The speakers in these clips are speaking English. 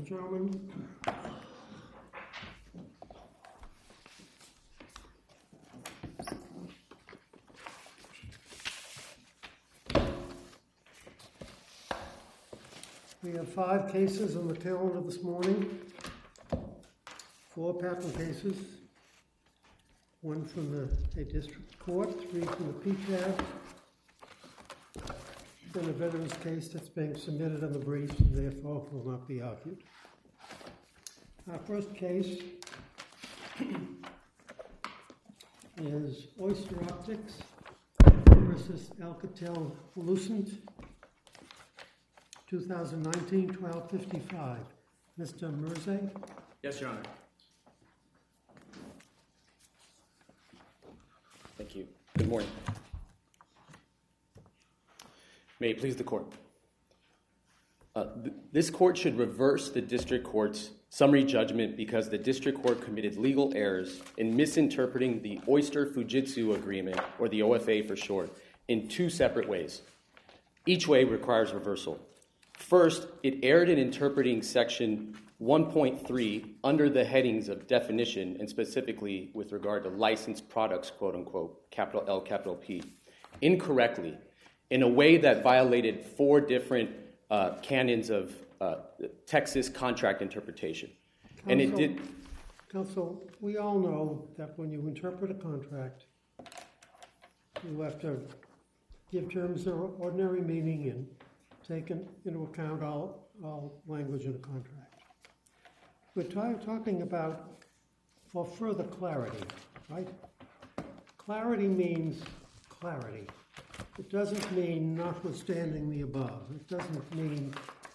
gentlemen. We have 5 cases on the calendar this morning. 4 patent cases. 1 from the district court, 3 from the PTAB, and a veterans case that's being submitted on the briefs and therefore will not be argued. Our first case is Oyster Optics versus Alcatel-Lucent, 2019-1255. Mr. Mirzay? Yes, Your Honor. Thank you. Good morning. May it please the court. This court should reverse the district court's summary judgment because the district court committed legal errors in misinterpreting the Oyster Fujitsu Agreement, or the OFA for short, in 2 separate ways. Each way requires reversal. First, it erred in interpreting Section 1.3 under the headings of definition, and specifically with regard to licensed products, quote-unquote, capital L, capital P, incorrectly, in a way that violated 4 different canons of Texas contract interpretation. And it did... Counsel, we all know that when you interpret a contract, you have to give terms their ordinary meaning and take into account all language in a contract. We're talking about for further clarity, right? Clarity means clarity. It doesn't mean notwithstanding the above. It doesn't mean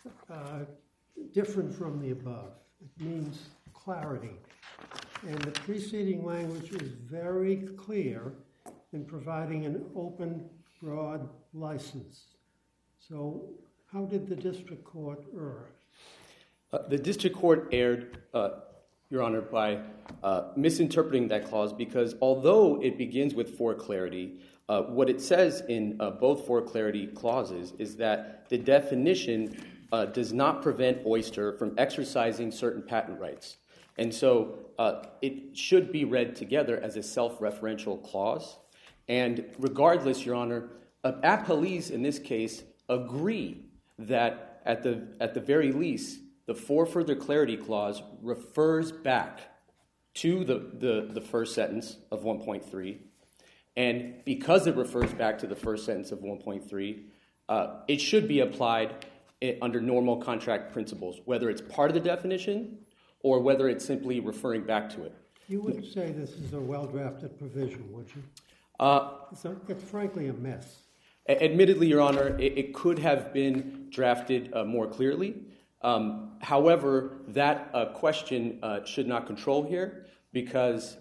different from the above. It means clarity. And the preceding language is very clear in providing an open, broad license. So how did the district court err? The district court erred, Your Honor, by misinterpreting that clause because although it begins with for clarity, what it says in both for clarity clauses is that the definition does not prevent Oyster from exercising certain patent rights. And so it should be read together as a self-referential clause. And regardless, Your Honor, appellees in this case agree that at the very least, the for further clarity clause refers back to the first sentence of 1.3. And because it refers back to the first sentence of 1.3, it should be applied under normal contract principles, whether it's part of the definition or whether it's simply referring back to it. You wouldn't say this is a well-drafted provision, would you? It's frankly a mess. Admittedly, Your Honor, it could have been drafted more clearly. However, that question should not control here because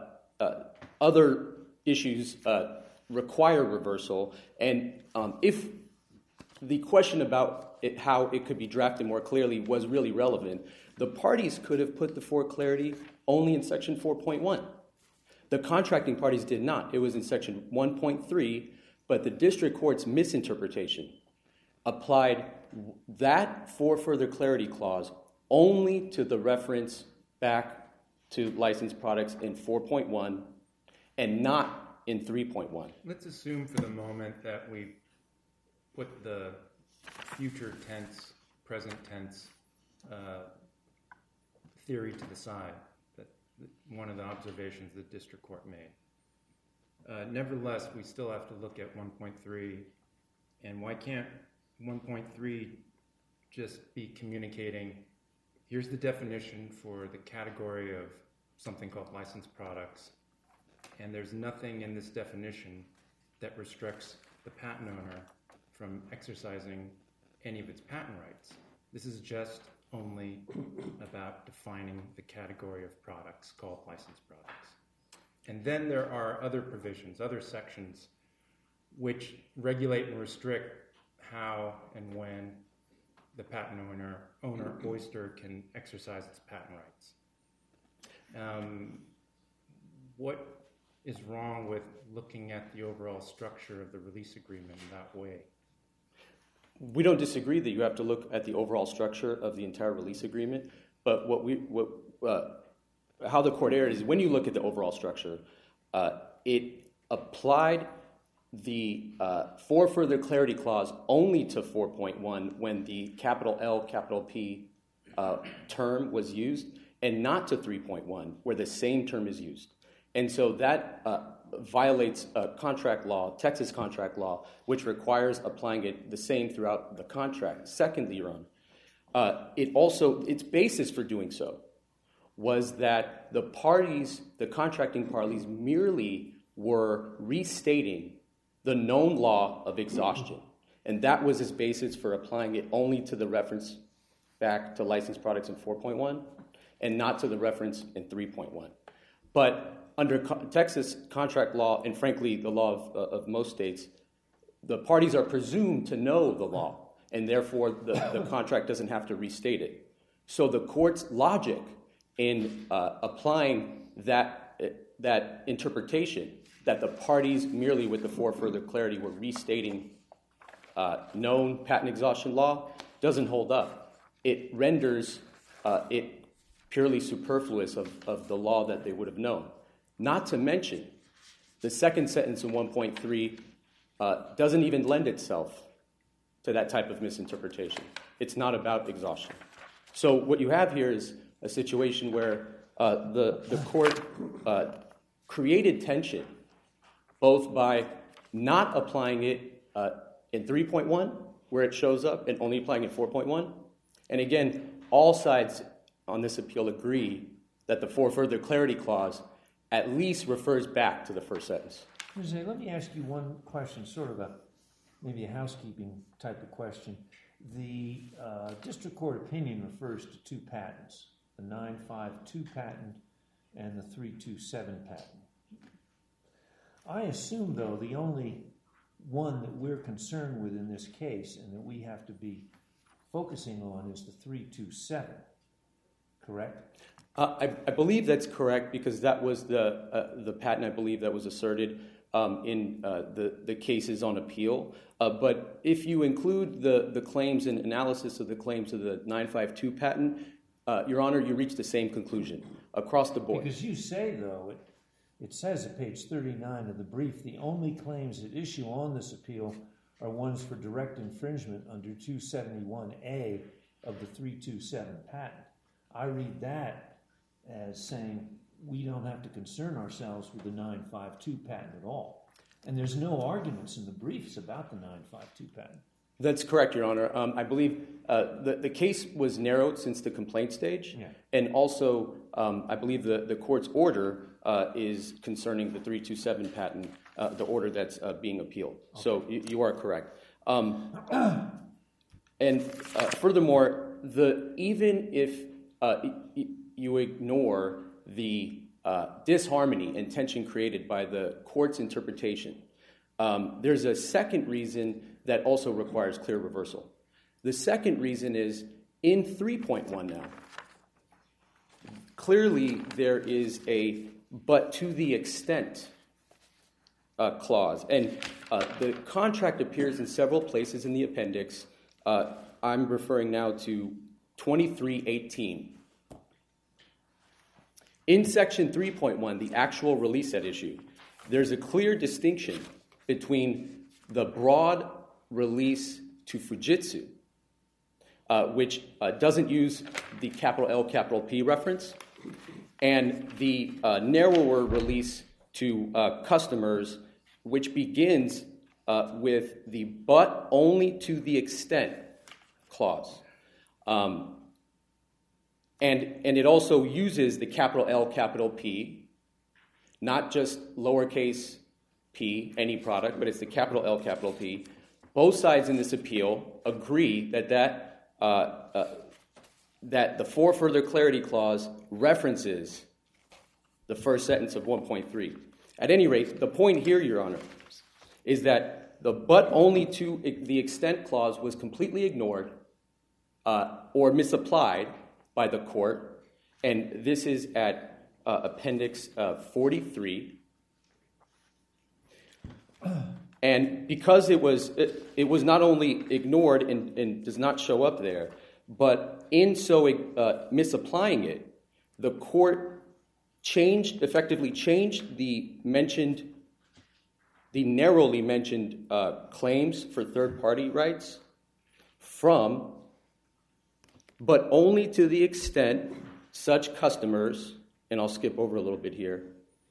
other issues require reversal. And if the question about how it could be drafted more clearly was really relevant, the parties could have put the for clarity only in Section 4.1. The contracting parties did not. It was in Section 1.3, but the district court's misinterpretation applied that for further clarity clause only to the reference back to licensed products in 4.1 and not in 3.1. Let's assume for the moment that we put the future tense, present tense theory to the side, that one of the observations the district court made. Nevertheless, we still have to look at 1.3, and why can't 1.3 just be communicating, here's the definition for the category of something called licensed products, and there's nothing in this definition that restricts the patent owner from exercising any of its patent rights. This is just only about defining the category of products called licensed products. And then there are other provisions, other sections, which regulate and restrict how and when the patent owner Oyster can exercise its patent rights. What is wrong with looking at the overall structure of the release agreement in that way? We don't disagree that you have to look at the overall structure of the entire release agreement, but how the court erred is when you look at the overall structure, it applied the for further clarity clause only to 4.1 when the capital L, capital P term was used, and not to 3.1 where the same term is used. And so that violates contract law, Texas contract law, which requires applying it the same throughout the contract. Secondly, Your Honor, its basis for doing so was that the contracting parties merely were restating the known law of exhaustion. And that was its basis for applying it only to the reference back to licensed products in 4.1 and not to the reference in 3.1. But under Texas contract law, and frankly the law of most states, the parties are presumed to know the law, and therefore the contract doesn't have to restate it. So the court's logic in applying that interpretation, that the parties merely with the for further clarity were restating known patent exhaustion law, doesn't hold up. It renders it purely superfluous of the law that they would have known. Not to mention, the second sentence in 1.3 doesn't even lend itself to that type of misinterpretation. It's not about exhaustion. So what you have here is a situation where the court created tension both by not applying it in 3.1, where it shows up, and only applying it in 4.1. And again, all sides on this appeal agree that the for further clarity clause at least refers back to the first sentence. Jose, let me ask you one question, sort of maybe a housekeeping type of question. The district court opinion refers to two patents, the 952 patent and the 327 patent. I assume, though, the only one that we're concerned with in this case and that we have to be focusing on is the 327, correct? I believe that's correct because that was the patent, I believe, that was asserted in the cases on appeal. But if you include the claims and analysis of the claims of the 952 patent, Your Honor, you reach the same conclusion across the board. Because you say, though, it says at page 39 of the brief, the only claims at issue on this appeal are ones for direct infringement under 271A of the 327 patent. I read that as saying we don't have to concern ourselves with the 952 patent at all. And there's no arguments in the briefs about the 952 patent. That's correct, Your Honor. I believe the case was narrowed since the complaint stage. Yeah. And also, I believe the court's order is concerning the 327 patent, the order that's being appealed. Okay. So you are correct. And furthermore, even if you ignore the disharmony and tension created by the court's interpretation, there's a second reason that also requires clear reversal. The second reason is in 3.1 now. Clearly, there is a but to the extent clause. And the contract appears in several places in the appendix. I'm referring now to 2318. In section 3.1, the actual release at issue, there's a clear distinction between the broad release to Fujitsu, which doesn't use the capital L, capital P reference, and the narrower release to customers, which begins with the but only to the extent clause. And it also uses the capital L, capital P, not just lowercase p, any product, but it's the capital L, capital P. Both sides in this appeal agree that the for further clarity clause references the first sentence of 1.3. At any rate, the point here, Your Honor, is that the but only to the extent clause was completely ignored or misapplied by the court, and this is at appendix 43. And because it was not only ignored and does not show up there, but in so misapplying it, the court effectively changed the narrowly mentioned claims for third-party rights from, but only to the extent such customers, and I'll skip over a little bit here,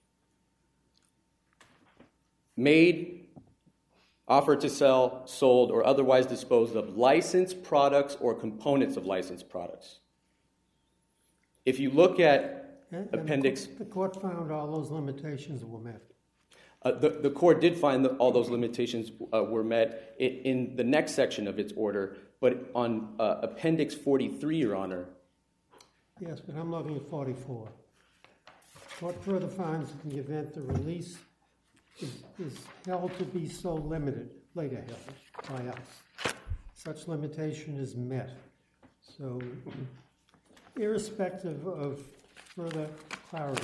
made, offered to sell, sold, or otherwise disposed of licensed products or components of licensed products. If you look at appendix... The court found all those limitations were met. The court did find that all those limitations were met in the next section of its order, but on appendix 43, Your Honor... Yes, but I'm looking at 44. Court further finds in the event the release is held to be so limited, later held by us, such limitation is met. So, irrespective of further clarity,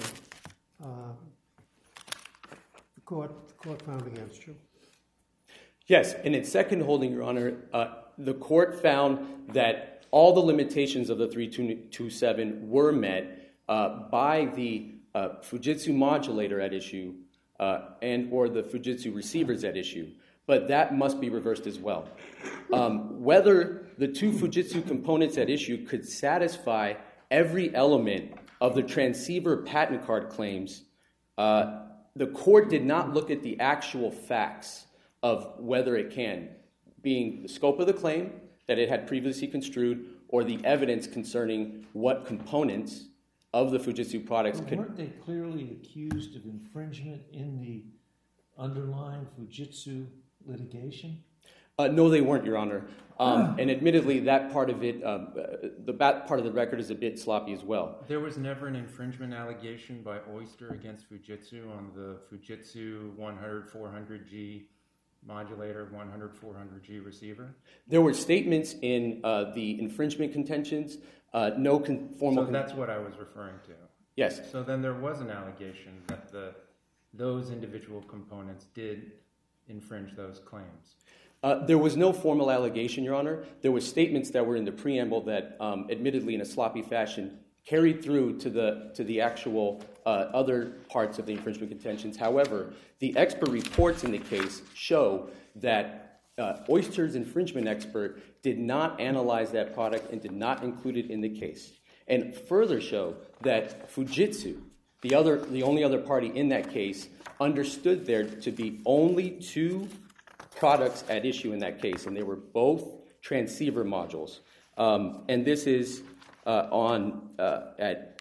the court found against you. Yes, in its second holding, Your Honor, the court found that all the limitations of the 3227 were met by the Fujitsu modulator at issue and or the Fujitsu receivers at issue, but that must be reversed as well. Whether the two Fujitsu components at issue could satisfy every element of the transceiver patent card claims, the court did not look at the actual facts of whether it can, being the scope of the claim that it had previously construed or the evidence concerning what components of the Fujitsu products could... Weren't they clearly accused of infringement in the underlying Fujitsu litigation? No, they weren't, Your Honor. And admittedly, that part of it, the part of the record is a bit sloppy as well. There was never an infringement allegation by Oyster against Fujitsu on the Fujitsu 100-400G modulator, 100-400G receiver? There were statements in the infringement contentions, no formal... So that's what I was referring to. Yes. So then there was an allegation that those individual components did infringe those claims. There was no formal allegation, Your Honor. There were statements that were in the preamble that, admittedly in a sloppy fashion, carried through to the actual other parts of the infringement contentions. However, the expert reports in the case show that Oyster's infringement expert did not analyze that product and did not include it in the case, and further show that Fujitsu, the only other party in that case, understood there to be only two products at issue in that case, and they were both transceiver modules. And this is at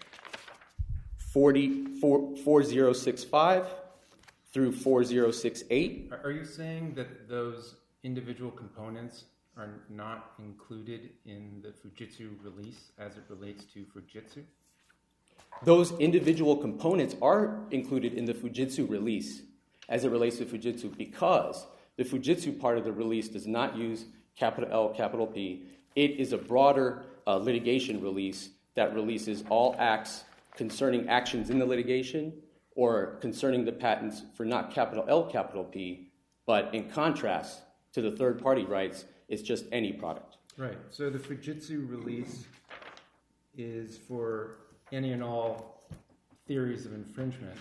4065 through 4068. Are you saying that those individual components are not included in the Fujitsu release as it relates to Fujitsu? Those individual components are included in the Fujitsu release as it relates to Fujitsu because the Fujitsu part of the release does not use capital L, capital P. It is a broader litigation release that releases all acts concerning actions in the litigation or concerning the patents for not capital L, capital P, but in contrast to the third-party rights, it's just any product. Right. So the Fujitsu release is for any and all theories of infringement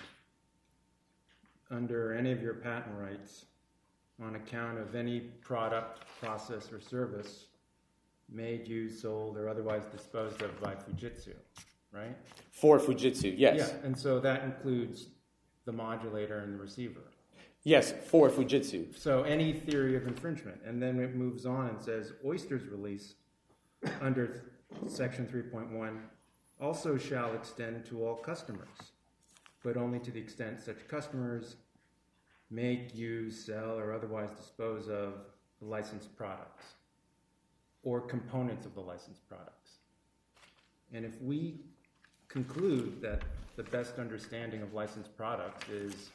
under any of your patent rights on account of any product, process, or service made, used, sold, or otherwise disposed of by Fujitsu, right? For Fujitsu, yes. Yeah, and so that includes the modulator and the receiver. Yes, for Fujitsu. So any theory of infringement. And then it moves on and says, Oyster's release under Section 3.1 also shall extend to all customers, but only to the extent such customers make, use, sell, or otherwise dispose of the licensed products or components of the licensed products. And if we conclude that the best understanding of licensed products is,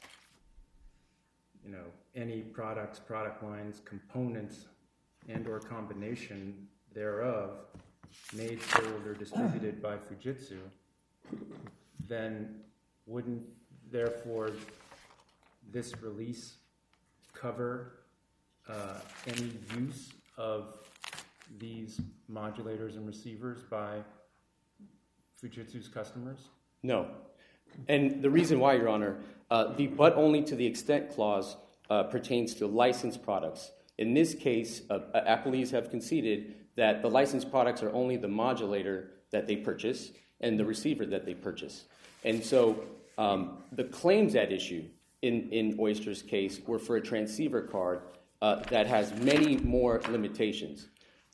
any products, product lines, components, and or combination thereof made, sold, or distributed by Fujitsu, then wouldn't, therefore, this release cover any use of these modulators and receivers by Fujitsu's customers? No. And the reason why, Your Honor, the but only to the extent clause pertains to licensed products. In this case, appellees have conceded that the licensed products are only the modulator that they purchase and the receiver that they purchase. And so the claims at issue in Oyster's case were for a transceiver card that has many more limitations.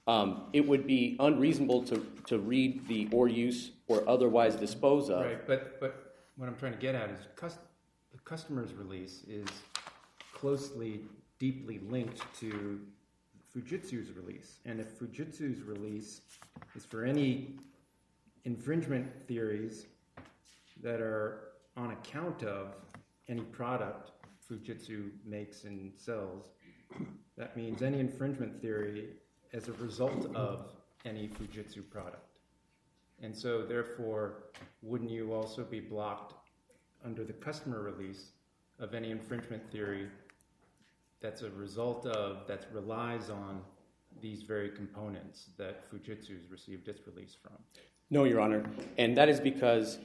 It would be unreasonable to read the or use or otherwise dispose of. Right, but what I'm trying to get at is the customer's release is closely, deeply linked to Fujitsu's release. And if Fujitsu's release is for any infringement theories that are on account of any product Fujitsu makes and sells, that means any infringement theory as a result of any Fujitsu product. And so, therefore, wouldn't you also be blocked under the customer release of any infringement theory that's a result of, that relies on these very components that Fujitsu's received its release from? No, Your Honor, and that is because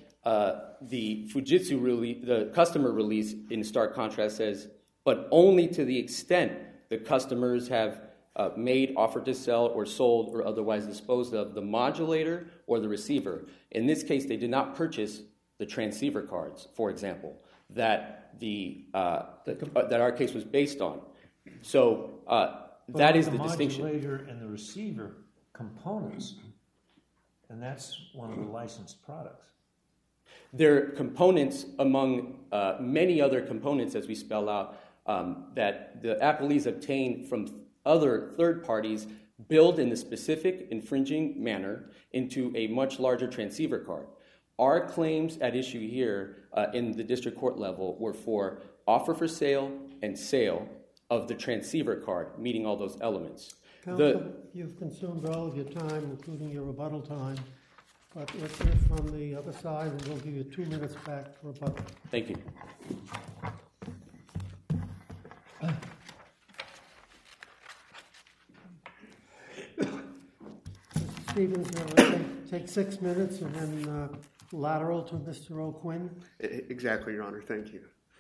the Fujitsu release, the customer release, in stark contrast, says, but only to the extent the customers have made, offered to sell, or sold, or otherwise disposed of the modulator or the receiver. In this case, they did not purchase the transceiver cards, for example, that that our case was based on. So that is the distinction. The modulator and the receiver components, and that's one of the licensed products. They're components among many other components, as we spell out, that the appellees obtain from other third parties, build in the specific infringing manner into a much larger transceiver card. Our claims at issue here in the district court level were for offer for sale and sale of the transceiver card, meeting all those elements. Counsel, you've consumed all of your time, including your rebuttal time, but let's hear from the other side, and we'll give you 2 minutes back for rebuttal. Thank you. Mr. Stevens, take 6 minutes and then lateral to Mr. O'Quinn. Exactly, Your Honor. Thank you.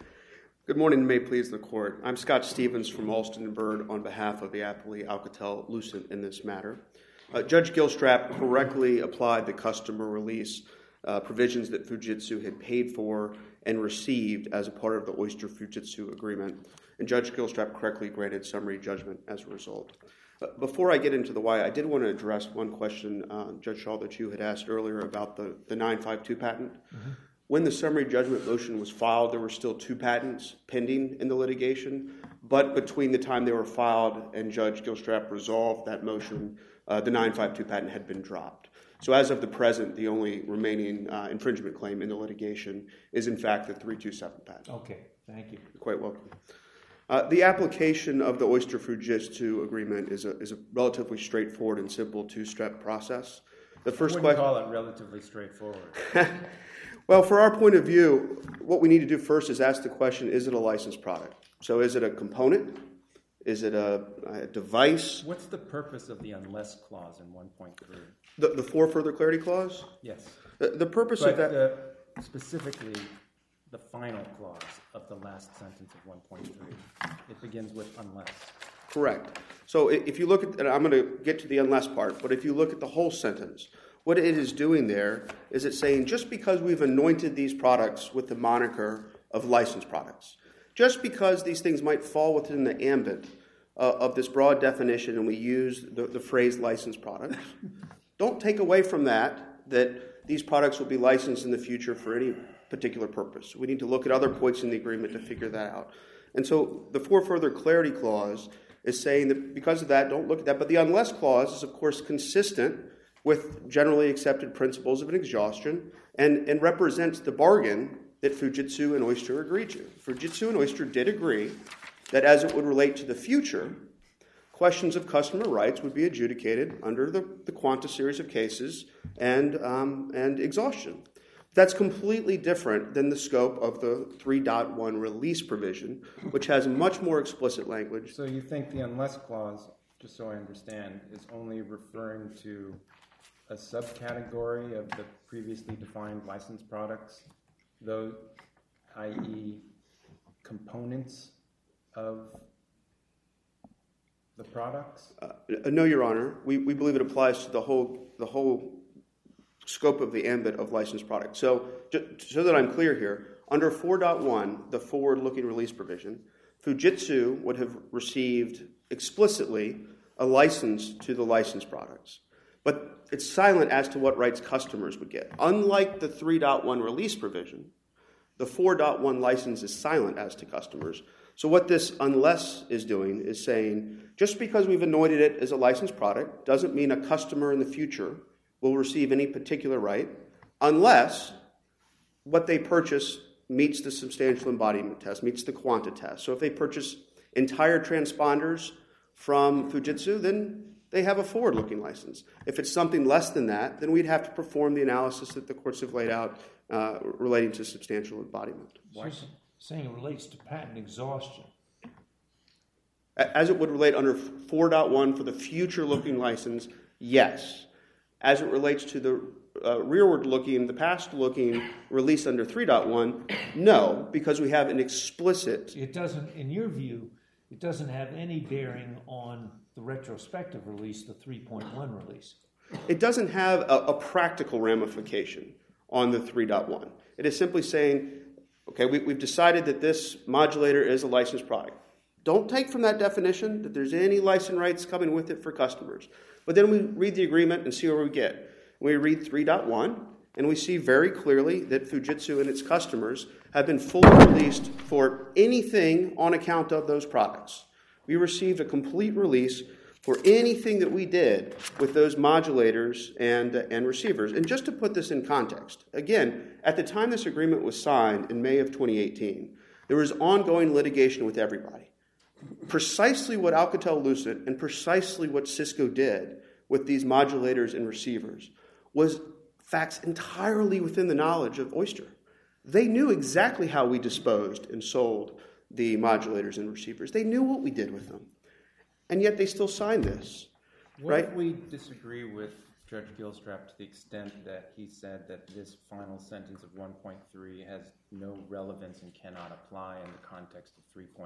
Good morning, and may it please the Court. I'm Scott Stevens from Alston & Bird on behalf of the appellee Alcatel-Lucent in this matter. Judge Gilstrap correctly applied the customer release provisions that Fujitsu had paid for and received as a part of the Oyster-Fujitsu agreement, and Judge Gilstrap correctly granted summary judgment as a result. Before I get into the why, I did want to address one question, Judge Shaw, that you had asked earlier about the 952 patent. Mm-hmm. When the summary judgment motion was filed, there were still 2 patents pending in the litigation, but between the time they were filed and Judge Gilstrap resolved that motion, the 952 patent had been dropped. So as of the present, the only remaining infringement claim in the litigation is, in fact, the 327 patent. Okay, thank you. You're quite welcome. The application of the Oyster-Fujitsu agreement is a relatively straightforward and simple 2-step process. The first question. I wouldn't call it relatively straightforward. Well, for our point of view, what we need to do first is ask the question, is it a licensed product? So is it a component? Is it a device? What's the purpose of the unless clause in 1.3? The for further clarity clause? Yes. The purpose of that... specifically, the final clause of the last sentence of 1.3. It begins with unless. Correct. So if you look at, and I'm going to get to the unless part, but if you look at the whole sentence, what it is doing there is it's saying just because we've anointed these products with the moniker of licensed products, just because these things might fall within the ambit of this broad definition and we use the phrase licensed products, don't take away from that these products will be licensed in the future for any particular purpose. We need to look at other points in the agreement to figure that out. And so the for further clarity clause is saying that because of that, don't look at that. But the unless clause is, of course, consistent with generally accepted principles of an exhaustion and represents the bargain that Fujitsu and Oyster agreed to. Fujitsu and Oyster did agree that as it would relate to the future, questions of customer rights would be adjudicated under the Quanta series of cases and exhaustion. That's completely different than the scope of the 3.1 release provision, which has much more explicit language. So you think the unless clause, just so I understand, is only referring to a subcategory of the previously defined licensed products, those, i.e. components of the products? No, Your Honor. We believe it applies to the whole scope of the ambit of licensed products. So that I'm clear here, under 4.1, the forward-looking release provision, Fujitsu would have received explicitly a license to the licensed products. But it's silent as to what rights customers would get. Unlike the 3.1 release provision, the 4.1 license is silent as to customers. So what this unless is doing is saying, just because we've anointed it as a licensed product doesn't mean a customer in the future will receive any particular right unless what they purchase meets the substantial embodiment test, meets the quanta test. So if they purchase entire transponders from Fujitsu, then they have a forward-looking license. If it's something less than that, then we'd have to perform the analysis that the courts have laid out relating to substantial embodiment. So you're saying it relates to patent exhaustion. As it would relate under 4.1 for the future-looking license, yes. As it relates to the rearward-looking, the past-looking release under 3.1, no, because we have an explicit... It doesn't, in your view, it doesn't have any bearing on the retrospective release, the 3.1 release. It doesn't have a practical ramification on the 3.1. It is simply saying, okay, we've decided that this modulator is a licensed product. Don't take from that definition that there's any license rights coming with it for customers. But then we read the agreement and see where we get. We read 3.1, and we see very clearly that Fujitsu and its customers have been fully released for anything on account of those products. We received a complete release for anything that we did with those modulators and receivers. And just to put this in context, again, at the time this agreement was signed in May of 2018, there was ongoing litigation with everybody. Precisely what Alcatel-Lucent and precisely what Cisco did with these modulators and receivers was facts entirely within the knowledge of Oyster. They knew exactly how we disposed and sold the modulators and receivers. They knew what we did with them. And yet they still signed this. What right? if we disagree with Judge Gilstrap to the extent that he said that this final sentence of 1.3 has no relevance and cannot apply in the context of 3.1?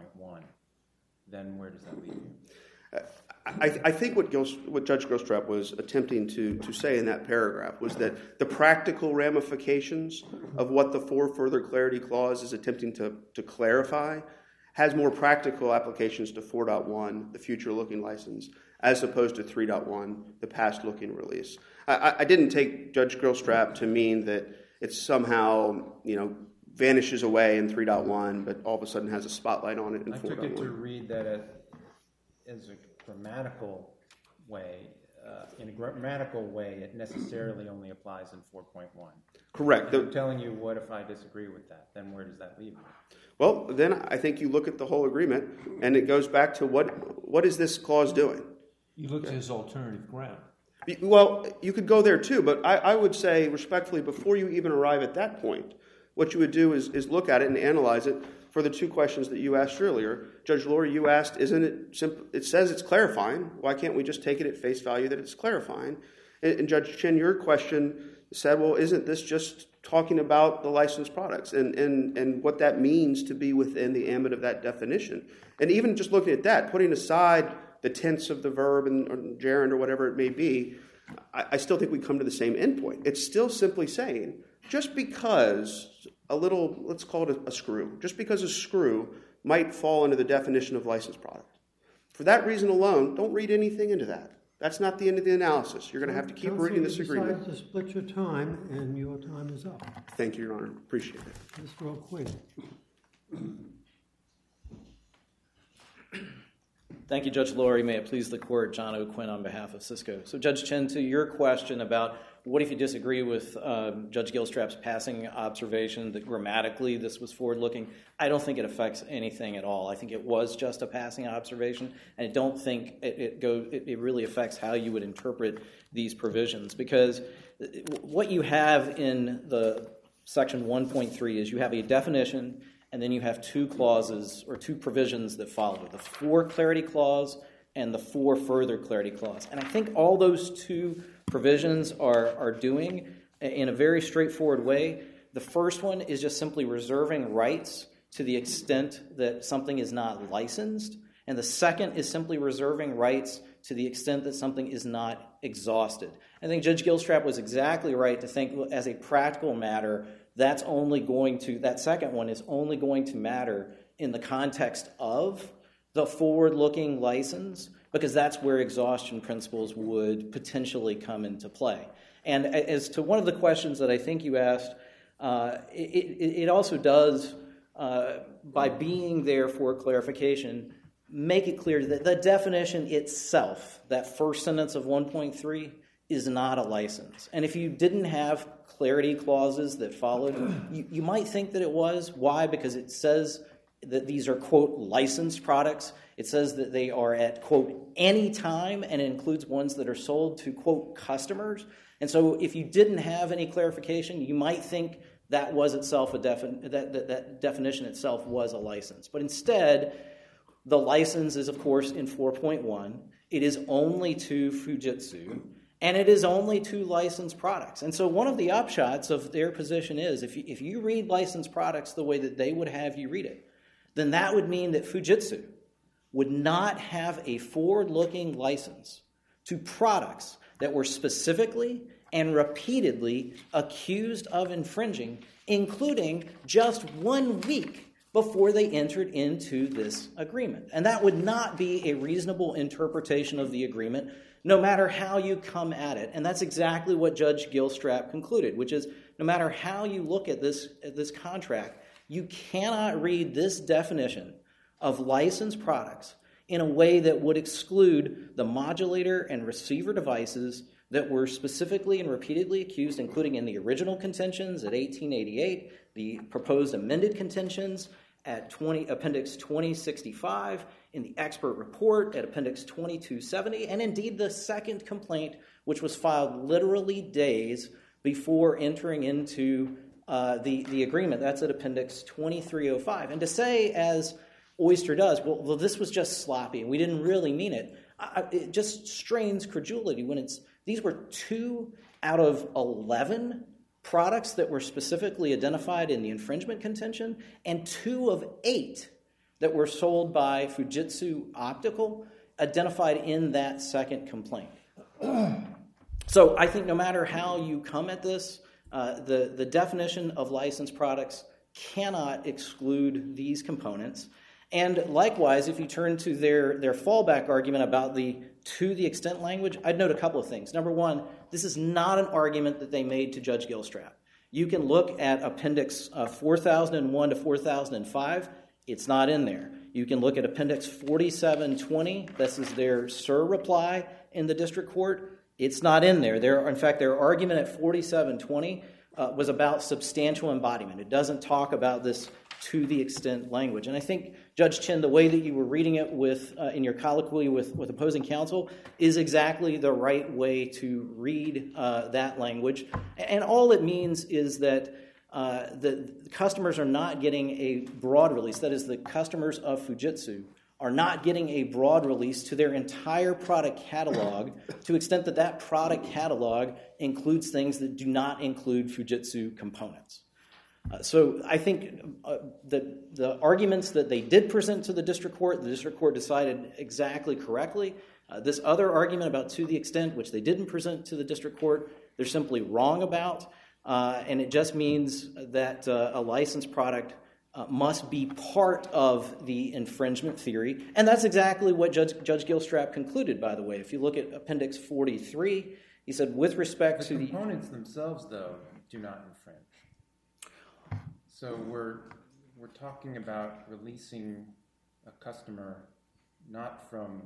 Then where does that leave you? I think what Judge Gilstrap was attempting to say in that paragraph was that the practical ramifications of what the For Further Clarity Clause is attempting to clarify has more practical applications to 4.1, the future-looking license, as opposed to 3.1, the past-looking release. I didn't take Judge Gilstrap to mean that it somehow, vanishes away in 3.1, but all of a sudden has a spotlight on it in 4.1. I took it to read that as a grammatical way. In a grammatical way, it necessarily only applies in 4.1. Correct. I'm telling you, what if I disagree with that? Then where does that leave you? Well, then I think you look at the whole agreement, and it goes back to what is this clause doing? You look at his alternative ground. Well, you could go there too, but I would say respectfully, before you even arrive at that point, what you would do is look at it and analyze it for the two questions that you asked earlier. Judge Lurie, you asked, isn't it simple? It says it's clarifying. Why can't we just take it at face value that it's clarifying? And Judge Chin, your question said, well, isn't this just talking about the licensed products and what that means to be within the ambit of that definition? And even just looking at that, putting aside the tense of the verb and gerund or whatever it may be, I still think we come to the same endpoint. It's still simply saying, just because a little, let's call it a screw, just because a screw might fall into the definition of licensed product. For that reason alone, don't read anything into that. That's not the end of the analysis. You're going to have to keep reading this agreement. Counsel, you decided to split your time, and your time is up. Thank you, Your Honor. Appreciate it. Mr. O'Quinn. Thank you, Judge Lurie. May it please the Court, John O'Quinn on behalf of Cisco. So, Judge Chen, to your question about what if you disagree with Judge Gilstrap's passing observation that grammatically this was forward-looking, I don't think it affects anything at all. I think it was just a passing observation, and I don't think it really affects how you would interpret these provisions, because what you have in the Section 1.3 is you have a definition, and then you have two clauses or two provisions that follow, the for clarity clause and the for further clarity clause. And I think all those two provisions are doing in a very straightforward way. The first one is just simply reserving rights to the extent that something is not licensed. And the second is simply reserving rights to the extent that something is not exhausted. I think Judge Gilstrap was exactly right to think, as a practical matter, that second one is only going to matter in the context of the forward-looking license, because that's where exhaustion principles would potentially come into play. And as to one of the questions that I think you asked, it also does, by being there for clarification, make it clear that the definition itself, that first sentence of 1.3, is not a license. And if you didn't have clarity clauses that followed, you might think that it was. Why? Because it says that these are, quote, licensed products. It says that they are at, quote, any time, and it includes ones that are sold to, quote, customers. And so if you didn't have any clarification, you might think that was itself that definition itself was a license. But instead, the license is, of course, in 4.1. It is only to Fujitsu, and it is only to licensed products. And so one of the upshots of their position is, if you read licensed products the way that they would have you read it, then that would mean that Fujitsu would not have a forward-looking license to products that were specifically and repeatedly accused of infringing, including just 1 week before they entered into this agreement. And that would not be a reasonable interpretation of the agreement, no matter how you come at it. And that's exactly what Judge Gilstrap concluded, which is no matter how you look at this contract, you cannot read this definition of licensed products in a way that would exclude the modulator and receiver devices that were specifically and repeatedly accused, including in the original contentions at 1888, the proposed amended contentions at Appendix 2065, in the expert report at Appendix 2270, and indeed the second complaint, which was filed literally days before entering into the agreement. That's at Appendix 2305. And to say, as Oyster does, well, this was just sloppy and we didn't really mean it, it just strains credulity when these were 2 out of 11 products that were specifically identified in the infringement contention, and 2 of 8 that were sold by Fujitsu Optical, identified in that second complaint. So I think no matter how you come at this, the definition of licensed products cannot exclude these components. And likewise, if you turn to their fallback argument about the to the extent language, I'd note a couple of things. Number one, this is not an argument that they made to Judge Gilstrap. You can look at Appendix 4001 to 4005. It's not in there. You can look at Appendix 4720. This is their SIR reply in the district court. It's not in there. In fact, their argument at 4720 was about substantial embodiment. It doesn't talk about this to the extent language. And I think, Judge Chin, the way that you were reading it in your colloquy with opposing counsel is exactly the right way to read that language. And all it means is that the customers are not getting a broad release. That is, the customers of Fujitsu are not getting a broad release to their entire product catalog to the extent that that product catalog includes things that do not include Fujitsu components. So I think that the arguments that they did present to the district court decided exactly correctly. This other argument about to the extent, which they didn't present to the district court, they're simply wrong about. And it just means that a licensed product must be part of the infringement theory. And that's exactly what Judge Gilstrap concluded, by the way. If you look at Appendix 43, he said, with respect to the components themselves, though, do not infringe. So we're talking about releasing a customer not from,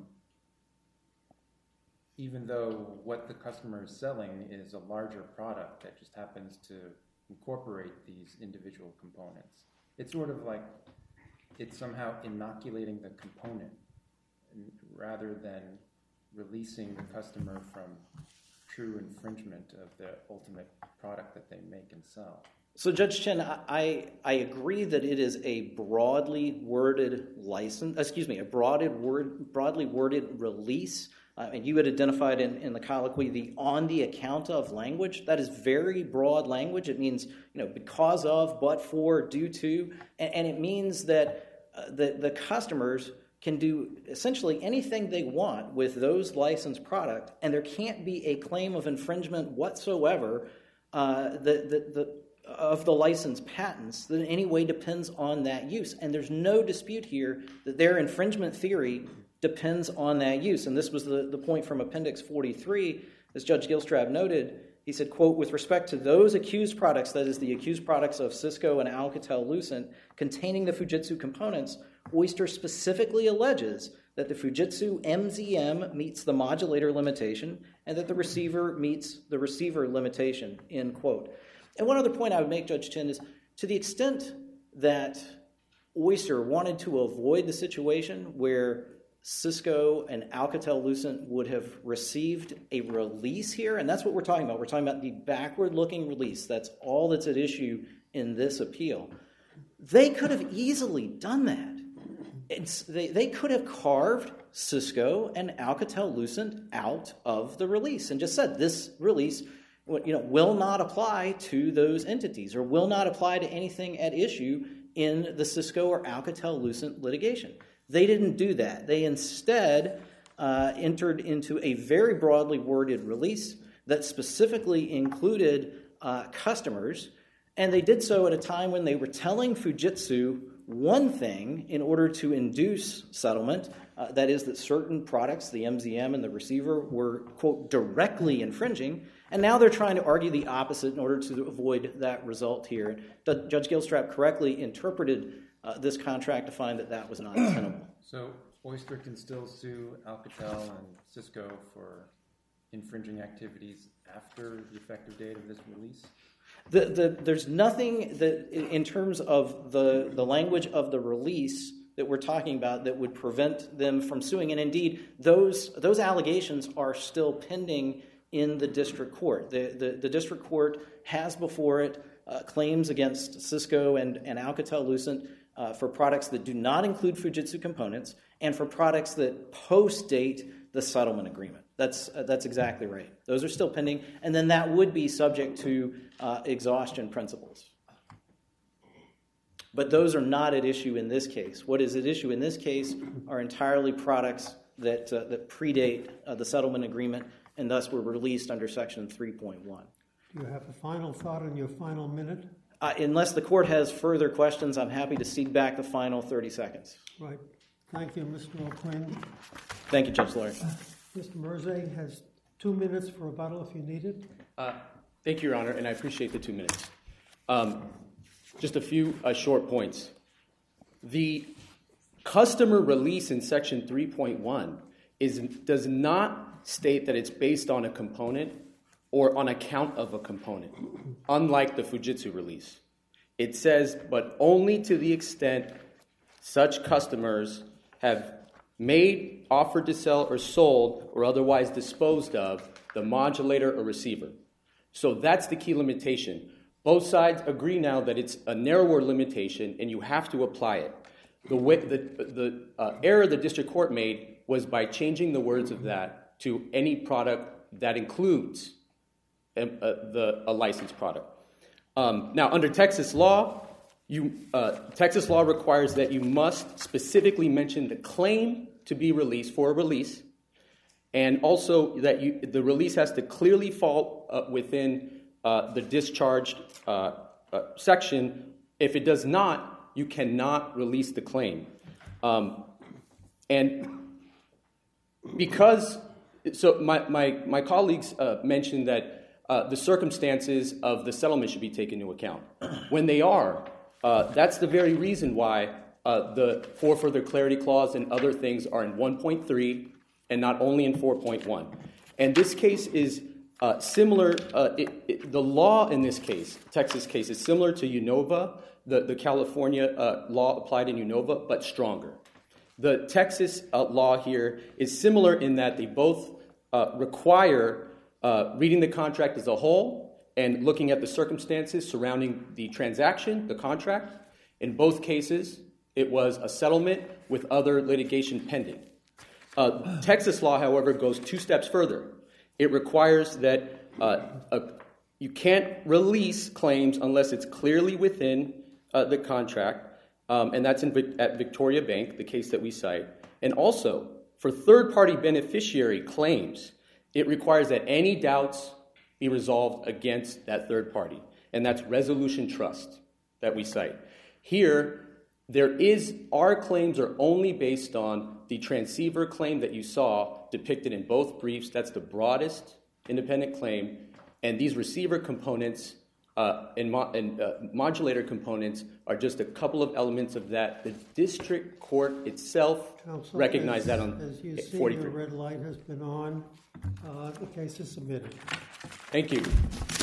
even though what the customer is selling is a larger product that just happens to incorporate these individual components. It's sort of like it's somehow inoculating the component rather than releasing the customer from true infringement of the ultimate product that they make and sell. So, Judge Chen, I agree that it is a broadly worded broadly worded release. And you had identified in the colloquy the on the account of language. That is very broad language. It means, because of, but for, due to, and it means that the customers can do essentially anything they want with those licensed products, and there can't be a claim of infringement whatsoever of the licensed patents that in any way depends on that use. And there's no dispute here that their infringement theory depends on that use. And this was the point from Appendix 43, as Judge Gilstrap noted. He said, quote, with respect to those accused products, that is the accused products of Cisco and Alcatel-Lucent, containing the Fujitsu components, Oyster specifically alleges that the Fujitsu MZM meets the modulator limitation and that the receiver meets the receiver limitation, end quote. And one other point I would make, Judge Chen, is to the extent that Oyster wanted to avoid the situation where Cisco and Alcatel-Lucent would have received a release here, and that's what we're talking about. We're talking about the backward-looking release. That's all that's at issue in this appeal. They could have easily done that. They could have carved Cisco and Alcatel-Lucent out of the release and just said this release will not apply to those entities or will not apply to anything at issue in the Cisco or Alcatel-Lucent litigation. They didn't do that. They instead entered into a very broadly worded release that specifically included customers, and they did so at a time when they were telling Fujitsu one thing in order to induce settlement, that is that certain products, the MZM and the receiver, were, quote, directly infringing, and now they're trying to argue the opposite in order to avoid that result here. Judge Gilstrap correctly interpreted this contract to find that that was not tenable. So Oyster can still sue Alcatel and Cisco for infringing activities after the effective date of this release? There's nothing that, in terms of the language of the release that we're talking about, that would prevent them from suing. And indeed, those allegations are still pending in the district court. The district court has before it claims against Cisco and Alcatel-Lucent for products that do not include Fujitsu components and for products that post-date the settlement agreement. That's exactly right. Those are still pending, and then that would be subject to exhaustion principles. But those are not at issue in this case. What is at issue in this case are entirely products that predate the settlement agreement and thus were released under Section 3.1. Do you have a final thought in your final minute? Unless the court has further questions, I'm happy to cede back the final 30 seconds. Right. Thank you, Mr. O'Quinn. Thank you, Judge Lurie. Mr. Merzey has 2 minutes for rebuttal if you need it. Thank you, Your Honor, and I appreciate the 2 minutes. Just a few short points. The customer release in Section 3.1 does not state that it's based on a component or on account of a component, unlike the Fujitsu release. It says, but only to the extent such customers have made, offered to sell, or sold, or otherwise disposed of the modulator or receiver. So that's the key limitation. Both sides agree now that it's a narrower limitation and you have to apply it. The error the district court made was by changing the words of that to any product that includes a licensed product. Now, under Texas law, Texas law requires that you must specifically mention the claim to be released for a release, and also that the release has to clearly fall within the discharged section. If it does not, you cannot release the claim. And because, so my colleagues mentioned that the circumstances of the settlement should be taken into account. When they are, that's the very reason why the for further clarity clause and other things are in 1.3 and not only in 4.1. And this case is similar, the law in this case, Texas case, is similar to UNOVA, the California law applied in UNOVA, but stronger. The Texas law here is similar in that they both require reading the contract as a whole and looking at the circumstances surrounding the transaction, the contract. In both cases, it was a settlement with other litigation pending. Texas law, however, goes 2 steps further. It requires that you can't release claims unless it's clearly within the contract, and that's at Victoria Bank, the case that we cite. And also, for third-party beneficiary claims, it requires that any doubts be resolved against that third party, and that's Resolution Trust that we cite. Here, our claims are only based on the transceiver claim that you saw depicted in both briefs. That's the broadest independent claim, and these receiver components and modulator components are just a couple of elements of that. The district court itself Counsel, recognized that on as you see, 43. the red light has been on. The case is submitted. Thank you.